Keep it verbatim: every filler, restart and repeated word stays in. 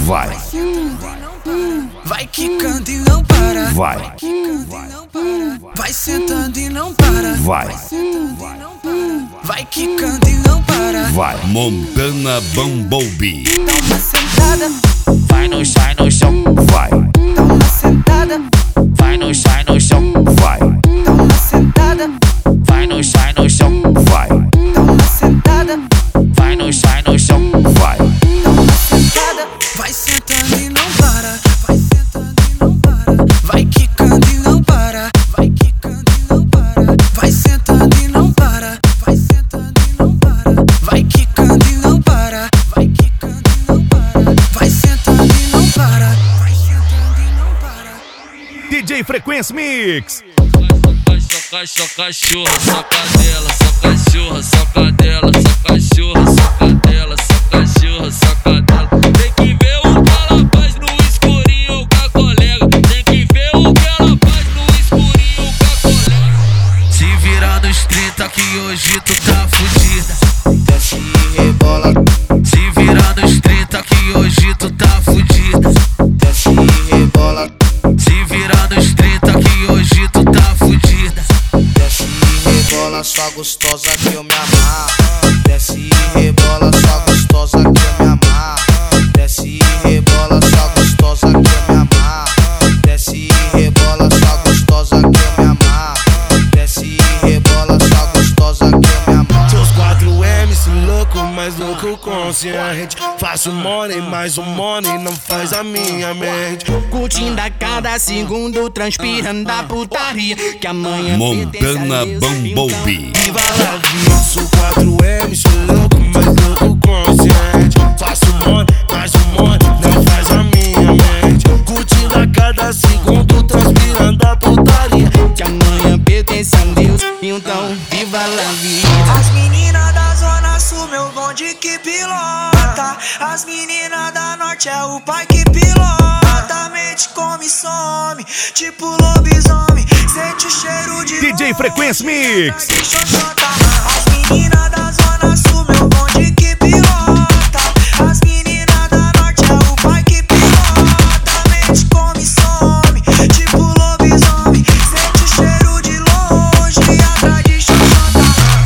vai, vai quicando e não para, vai, vai sentando e não para, vai, vai quicando e não para, vai. Montana Bumblebee. dá uma sentada, Vai no sai no chão, vai, dá uma sentada, vai no sai no chão, vai, dá uma sentada, vai no sai no chão, vai, dá uma sentada, vai no sai no chão, vai, dá uma sentada, vai sentando e não para, vai sentando e não para, vai quicando e não para, vai quicando e não para, vai sentando e não para, vai sentando e não para, vai quicando e não para, vai quicando e não para, vai sentando e não para, vai sentando e não para. D J Frequência Mix. Só só cachorra, só cadela, só cachorra, só cadela, só cachorra, só cadela, só cachorra, só cadela. Tem que ver o que ela faz no escurinho com a colega. Tem que ver o que ela faz no escurinho com a colega. Se virar nos trinta que hoje tu tá fudida. Desce e rebola, Se virar nos trinta que hoje tu tá fudida. desce e rebola, Se virar nos trinta que hoje tu tá fudida. desce e rebola, só gostosa que eu me amarro. Desce e rebola, só gostosa que eu me amarro. Desce e rebola, só gostosa que eu me amarro. Desce e rebola, só gostosa que eu me amarro. Desce e rebola, só gostosa que eu me amarro. Seus quatro M's louco, mais louco consciente. Faço money, mais um money não faz a minha mente. Curtindo a cada segundo, transpirando a putaria que amanhã Montana Bumblebee. Viva la vida, sou quatro M's louco, mais louco consciente. Faço money, mais um money não faz a minha mente. Curtindo a cada segundo, transpirando a putaria que amanhã pertence a Deus, então viva la vida. As meninas da zona sul, meu bonde que pilota. As meninas da norte é o pai que pilota. Mente come e some, tipo lobisomem. Sente o cheiro de D J Frequência Mix. As meninas